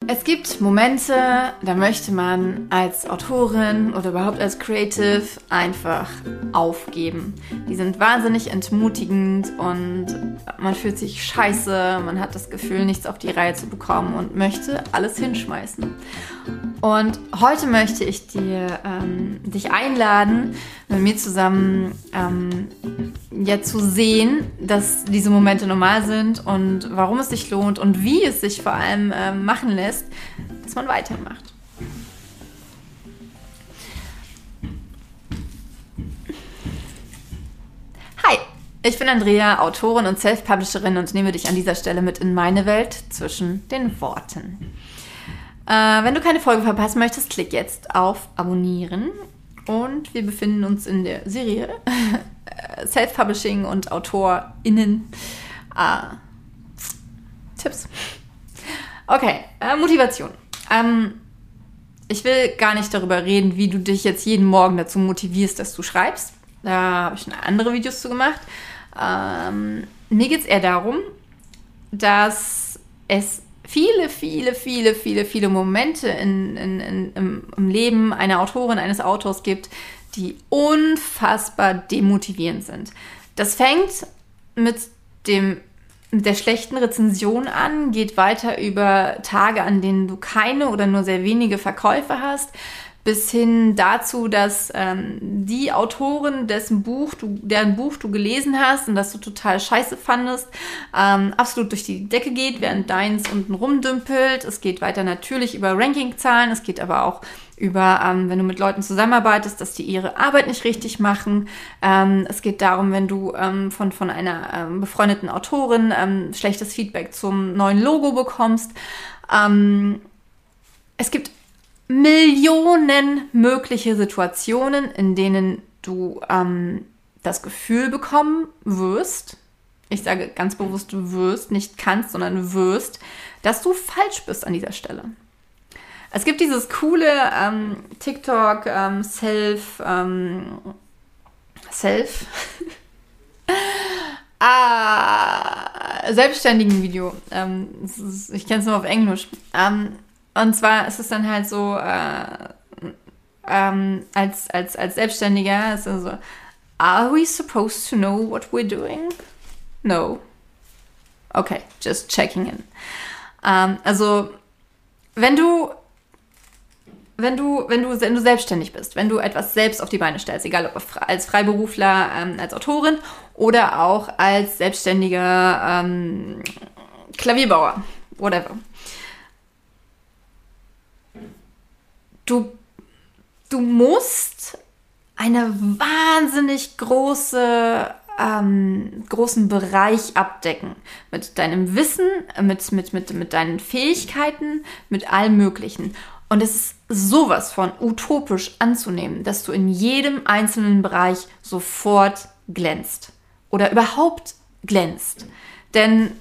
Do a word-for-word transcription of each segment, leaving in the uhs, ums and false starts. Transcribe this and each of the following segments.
Es gibt Momente, da möchte man als Autorin oder überhaupt als Creative einfach aufgeben. Die sind wahnsinnig entmutigend und man fühlt sich scheiße, man hat das Gefühl, nichts auf die Reihe zu bekommen und möchte alles hinschmeißen. Und heute möchte ich dir, ähm, dich einladen, mit mir zusammen ähm, ja, zu sehen, dass diese Momente normal sind und warum es sich lohnt und wie es sich vor allem ähm, machen lässt, dass man weitermacht. Hi, ich bin Andrea, Autorin und Self-Publisherin und nehme dich an dieser Stelle mit in meine Welt zwischen den Worten. Äh, wenn du keine Folge verpassen möchtest, klick jetzt auf Abonnieren. Und wir befinden uns in der Serie Self-Publishing und AutorInnen äh, Tipps. Okay, äh, Motivation. Ähm, ich will gar nicht darüber reden, wie du dich jetzt jeden Morgen dazu motivierst, dass du schreibst. Da habe ich schon andere Videos zu gemacht. Ähm, mir geht es eher darum, dass es viele, viele, viele, viele, viele Momente in, in, in, im, im Leben einer Autorin, eines Autors gibt, die unfassbar demotivierend sind. Das fängt mit dem mit der schlechten Rezension an, geht weiter über Tage, an denen du keine oder nur sehr wenige Verkäufe hast, bis hin dazu, dass ähm, die Autorin, dessen Buch du, deren Buch du gelesen hast und das du total scheiße fandest, ähm, absolut durch die Decke geht, während deins unten rumdümpelt. Es geht weiter natürlich über Rankingzahlen, es geht aber auch über, ähm, wenn du mit Leuten zusammenarbeitest, dass die ihre Arbeit nicht richtig machen. Ähm, es geht darum, wenn du ähm, von, von einer ähm, befreundeten Autorin ähm, schlechtes Feedback zum neuen Logo bekommst. Ähm, es gibt Millionen mögliche Situationen, in denen du ähm, das Gefühl bekommen wirst, ich sage ganz bewusst wirst, nicht kannst, sondern wirst, dass du falsch bist an dieser Stelle. Es gibt dieses coole ähm, TikTok ähm, Self ähm, Self ah, selbstständigen Video. Ähm, ist, ich kenne es nur auf Englisch. Ähm, Und zwar ist es dann halt so, äh, ähm, als, als, als Selbstständiger, ist es so, are we supposed to know what we're doing? No. Okay, just checking in. Ähm, also, wenn du, wenn du, wenn du, wenn du selbstständig bist, wenn du etwas selbst auf die Beine stellst, egal ob als Freiberufler, ähm, als Autorin oder auch als selbstständiger ähm, Klavierbauer, whatever. Du, du musst eine wahnsinnig große, ähm, großen Bereich abdecken. Mit deinem Wissen, mit, mit, mit, mit deinen Fähigkeiten, mit allem Möglichen. Und es ist sowas von utopisch anzunehmen, dass du in jedem einzelnen Bereich sofort glänzt. Oder überhaupt glänzt. Denn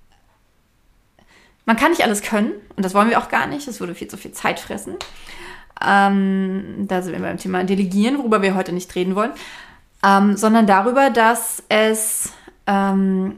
man kann nicht alles können. Und das wollen wir auch gar nicht. Das würde viel zu viel Zeit fressen. Ähm, da sind wir beim Thema Delegieren, worüber wir heute nicht reden wollen, ähm, sondern darüber, dass es ähm,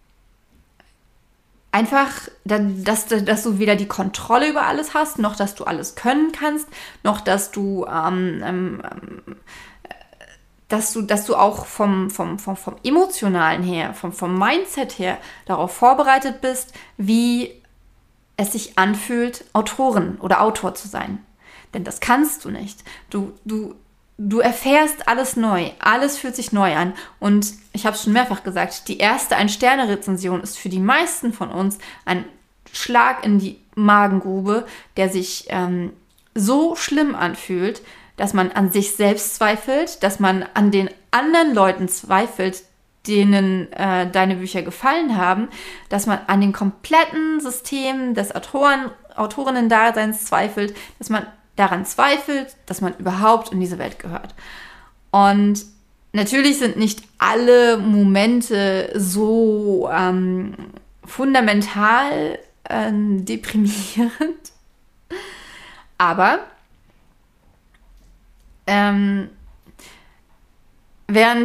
einfach, dass, dass du weder die Kontrolle über alles hast, noch dass du alles können kannst, noch dass du, ähm, ähm, dass du, dass du auch vom, vom, vom, vom Emotionalen her, vom, vom Mindset her darauf vorbereitet bist, wie es sich anfühlt, Autorin oder Autor zu sein. Denn das kannst du nicht. Du, du, du erfährst alles neu. Alles fühlt sich neu an. Und ich habe es schon mehrfach gesagt, die erste Ein-Sterne-Rezension ist für die meisten von uns ein Schlag in die Magengrube, der sich ähm, so schlimm anfühlt, dass man an sich selbst zweifelt, dass man an den anderen Leuten zweifelt, denen äh, deine Bücher gefallen haben, dass man an den kompletten System des Autoren, Autorinnen-Daseins zweifelt, dass man daran zweifelt, dass man überhaupt in diese Welt gehört. Und natürlich sind nicht alle Momente so ähm, fundamental ähm, deprimierend, aber ähm, während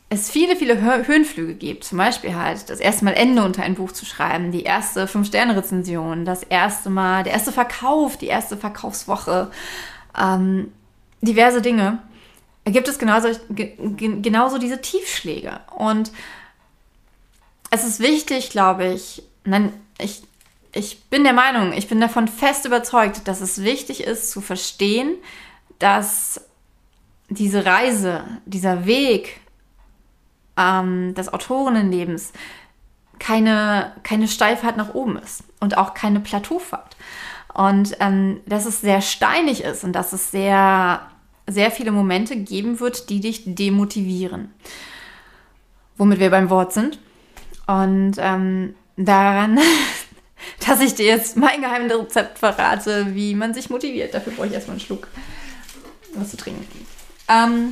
es viele, viele Hö- Höhenflüge gibt. Zum Beispiel halt das erste Mal Ende unter ein Buch zu schreiben, die erste Fünf-Sterne-Rezension, das erste Mal, der erste Verkauf, die erste Verkaufswoche, ähm, diverse Dinge. Da gibt es genauso, ge- ge- genauso diese Tiefschläge. Und es ist wichtig, glaube ich, nein, ich, ich bin der Meinung, ich bin davon fest überzeugt, dass es wichtig ist zu verstehen, dass diese Reise, dieser Weg ähm, des Autorinnenlebens keine, keine Steilfahrt nach oben ist und auch keine Plateaufahrt. Und ähm, dass es sehr steinig ist und dass es sehr, sehr viele Momente geben wird, die dich demotivieren. Womit wir beim Wort sind. Und ähm, daran, dass ich dir jetzt mein geheimes Rezept verrate, wie man sich motiviert. Dafür brauche ich erstmal einen Schluck was zu trinken. Ähm,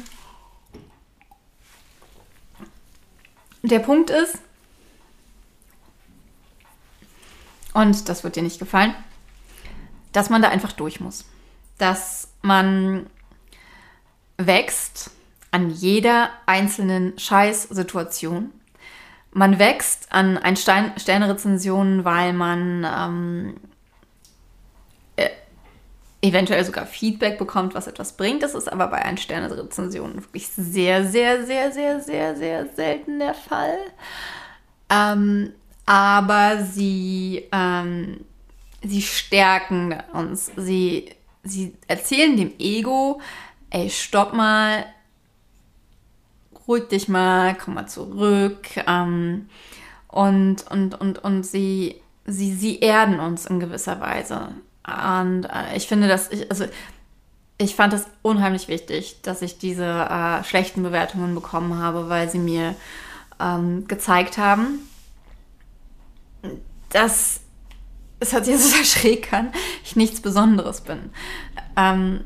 der Punkt ist, und das wird dir nicht gefallen, dass man da einfach durch muss. Dass man wächst an jeder einzelnen Scheißsituation. Man wächst an ein Sterne-Rezensionen, weil man ähm, äh, eventuell sogar Feedback bekommt, was etwas bringt. Das ist aber bei ein Sterne-Rezensionen wirklich sehr, sehr, sehr, sehr, sehr, sehr selten der Fall. Ähm, aber sie, ähm, sie stärken uns. Sie, sie erzählen dem Ego, ey, stopp mal, ruhig dich mal, komm mal zurück. Ähm, und, und, und, und sie, sie, sie erden uns in gewisser Weise. Und äh, ich finde, dass ich, also ich fand es unheimlich wichtig, dass ich diese äh, schlechten Bewertungen bekommen habe, weil sie mir ähm, gezeigt haben, dass, es hört sich jetzt so schräg an, ich nichts Besonderes bin. Ähm,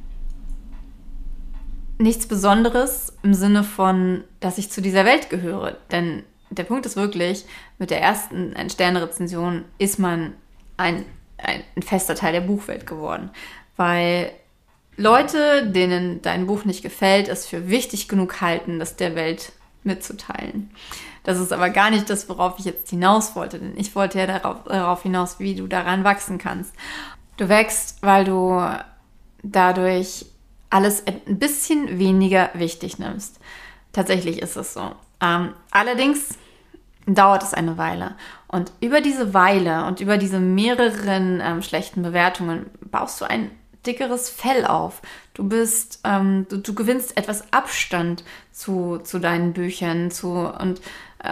nichts Besonderes im Sinne von, dass ich zu dieser Welt gehöre. Denn der Punkt ist wirklich, mit der ersten Ein-Sterne-Rezension ist man ein, ein, ein fester Teil der Buchwelt geworden. Weil Leute, denen dein Buch nicht gefällt, es für wichtig genug halten, das der Welt mitzuteilen. Das ist aber gar nicht das, worauf ich jetzt hinaus wollte. Denn ich wollte ja darauf, darauf hinaus, wie du daran wachsen kannst. Du wächst, weil du dadurch alles ein bisschen weniger wichtig nimmst. Tatsächlich ist es so. Ähm, allerdings dauert es eine Weile. Und über diese Weile und über diese mehreren ähm, schlechten Bewertungen baust du ein dickeres Fell auf. Du bist, ähm, du, du gewinnst etwas Abstand zu, zu deinen Büchern zu, und äh,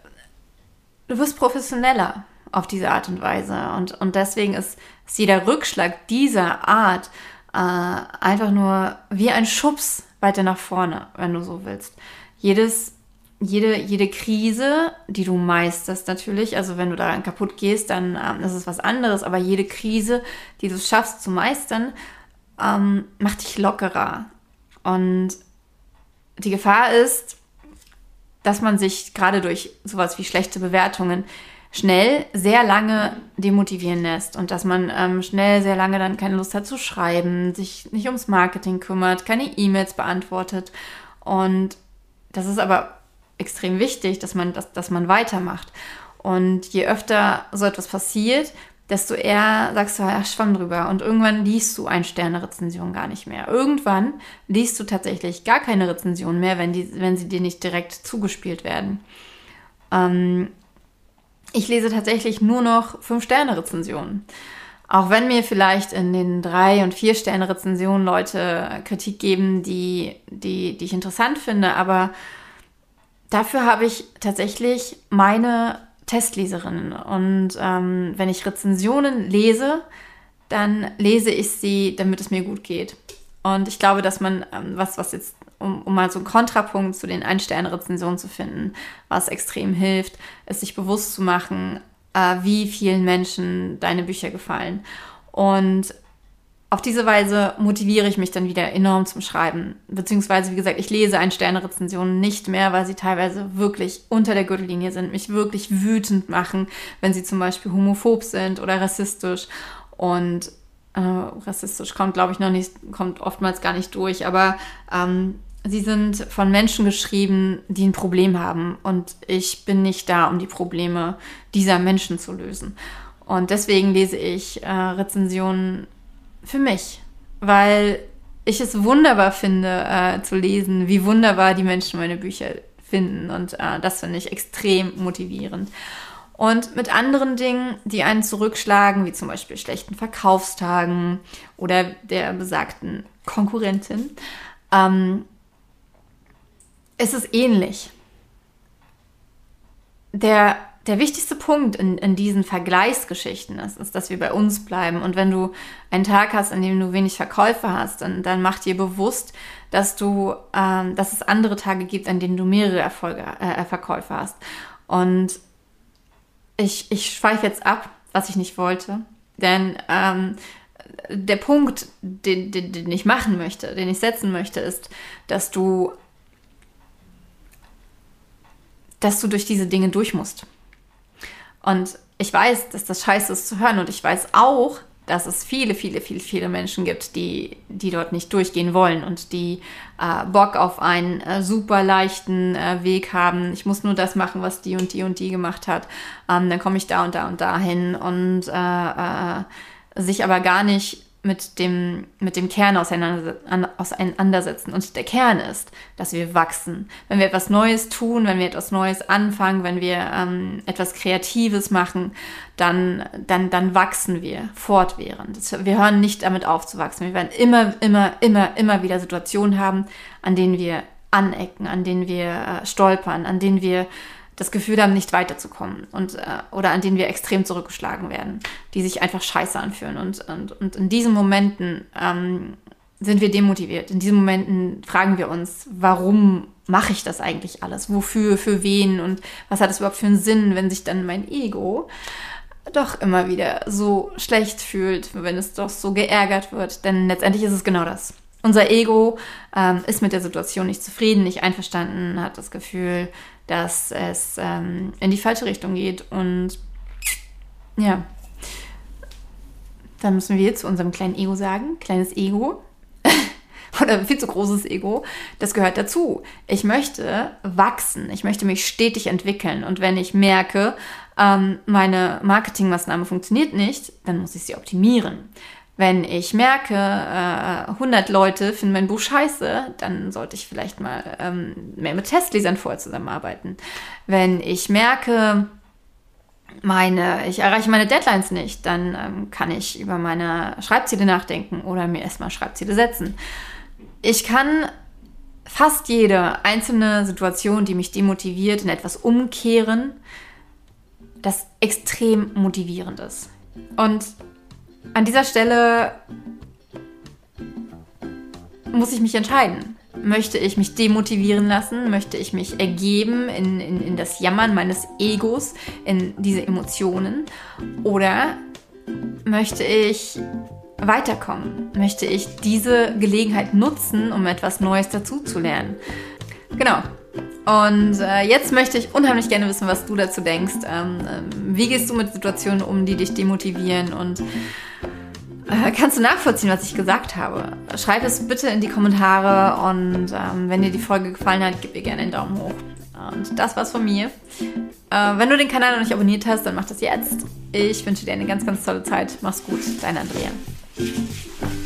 du wirst professioneller auf diese Art und Weise. Und, und deswegen ist, ist jeder Rückschlag dieser Art äh, einfach nur wie ein Schubs weiter nach vorne, wenn du so willst. Jedes Jede, jede Krise, die du meisterst natürlich, also wenn du daran kaputt gehst, dann ähm, ist es was anderes, aber jede Krise, die du es schaffst zu meistern, ähm, macht dich lockerer. Und die Gefahr ist, dass man sich gerade durch sowas wie schlechte Bewertungen schnell sehr lange demotivieren lässt und dass man ähm, schnell sehr lange dann keine Lust hat zu schreiben, sich nicht ums Marketing kümmert, keine E-Mails beantwortet. Und das ist aber extrem wichtig, dass man, dass, dass man weitermacht. Und je öfter so etwas passiert, desto eher sagst du, ach, schwamm drüber. Und irgendwann liest du Ein-Sterne-Rezension gar nicht mehr. Irgendwann liest du tatsächlich gar keine Rezension mehr, wenn, die, wenn sie dir nicht direkt zugespielt werden. Ähm, ich lese tatsächlich nur noch Fünf-Sterne-Rezensionen. Auch wenn mir vielleicht in den Drei- und Vier-Sterne-Rezensionen Leute Kritik geben, die, die, die ich interessant finde, aber dafür habe ich tatsächlich meine Testleserinnen. Und ähm, wenn ich Rezensionen lese, dann lese ich sie, damit es mir gut geht. Und ich glaube, dass man, ähm, was, was jetzt, um, um mal so einen Kontrapunkt zu den Ein-Sterne-Rezensionen zu finden, was extrem hilft, ist sich bewusst zu machen, äh, wie vielen Menschen deine Bücher gefallen. Und auf diese Weise motiviere ich mich dann wieder enorm zum Schreiben. Beziehungsweise, wie gesagt, ich lese Ein-Sterne-Rezensionen nicht mehr, weil sie teilweise wirklich unter der Gürtellinie sind, mich wirklich wütend machen, wenn sie zum Beispiel homophob sind oder rassistisch. Und äh, rassistisch kommt, glaube ich, noch nicht, kommt oftmals gar nicht durch. Aber ähm, sie sind von Menschen geschrieben, die ein Problem haben. Und ich bin nicht da, um die Probleme dieser Menschen zu lösen. Und deswegen lese ich äh, Rezensionen für mich, weil ich es wunderbar finde, äh, zu lesen, wie wunderbar die Menschen meine Bücher finden. Und äh, das finde ich extrem motivierend. Und mit anderen Dingen, die einen zurückschlagen, wie zum Beispiel schlechten Verkaufstagen oder der besagten Konkurrentin, ähm, ist es ähnlich. Der Der wichtigste Punkt in, in diesen Vergleichsgeschichten ist, ist, dass wir bei uns bleiben. Und wenn du einen Tag hast, an dem du wenig Verkäufe hast, dann, dann mach dir bewusst, dass du, ähm, dass es andere Tage gibt, an denen du mehrere Erfolge, äh, Verkäufe hast. Und ich, ich schweife jetzt ab, was ich nicht wollte. Denn ähm, der Punkt, den, den, den ich machen möchte, den ich setzen möchte, ist, dass du, dass du durch diese Dinge durch musst. Und ich weiß, dass das scheiße ist zu hören und ich weiß auch, dass es viele, viele, viele, viele Menschen gibt, die, die dort nicht durchgehen wollen und die äh, Bock auf einen äh, super leichten äh, Weg haben. Ich muss nur das machen, was die und die und die gemacht hat. Ähm, dann komme ich da und da und da hin und äh, äh, sich aber gar nicht mit dem, mit dem Kern auseinander, auseinandersetzen. Und der Kern ist, dass wir wachsen. Wenn wir etwas Neues tun, wenn wir etwas Neues anfangen, wenn wir ähm, etwas Kreatives machen, dann, dann, dann wachsen wir fortwährend. Das, wir hören nicht damit auf zu wachsen. Wir werden immer, immer, immer, immer wieder Situationen haben, an denen wir anecken, an denen wir äh, stolpern, an denen wir das Gefühl haben, nicht weiterzukommen und, äh, oder an denen wir extrem zurückgeschlagen werden, die sich einfach scheiße anfühlen. Und, und, und in diesen Momenten ähm, sind wir demotiviert. In diesen Momenten fragen wir uns, warum mache ich das eigentlich alles? Wofür, für wen und was hat es überhaupt für einen Sinn, wenn sich dann mein Ego doch immer wieder so schlecht fühlt, wenn es doch so geärgert wird. Denn letztendlich ist es genau das. Unser Ego ähm, ist mit der Situation nicht zufrieden, nicht einverstanden, hat das Gefühl, dass es ähm, in die falsche Richtung geht. Und ja, dann müssen wir zu unserem kleinen Ego sagen, kleines Ego oder viel zu großes Ego, das gehört dazu. Ich möchte wachsen, ich möchte mich stetig entwickeln. Und wenn ich merke, ähm, meine Marketingmaßnahme funktioniert nicht, dann muss ich sie optimieren. Wenn ich merke, äh, hundert Leute finden mein Buch scheiße, dann sollte ich vielleicht mal ähm, mehr mit Testlesern vorher zusammenarbeiten. Wenn ich merke, meine, ich erreiche meine Deadlines nicht, dann ähm, kann ich über meine Schreibziele nachdenken oder mir erstmal Schreibziele setzen. Ich kann fast jede einzelne Situation, die mich demotiviert, in etwas umkehren, das extrem motivierend ist. Und an dieser Stelle muss ich mich entscheiden. Möchte ich mich demotivieren lassen? Möchte ich mich ergeben in, in, in das Jammern meines Egos, in diese Emotionen? Oder möchte ich weiterkommen? Möchte ich diese Gelegenheit nutzen, um etwas Neues dazuzulernen? Genau. Und äh, jetzt möchte ich unheimlich gerne wissen, was du dazu denkst. Ähm, ähm, wie gehst du mit Situationen um, die dich demotivieren? Und äh, kannst du nachvollziehen, was ich gesagt habe? Schreib es bitte in die Kommentare und ähm, wenn dir die Folge gefallen hat, gib mir gerne einen Daumen hoch. Und das war's von mir. Äh, wenn du den Kanal noch nicht abonniert hast, dann mach das jetzt. Ich wünsche dir eine ganz, ganz tolle Zeit. Mach's gut, deine Andrea.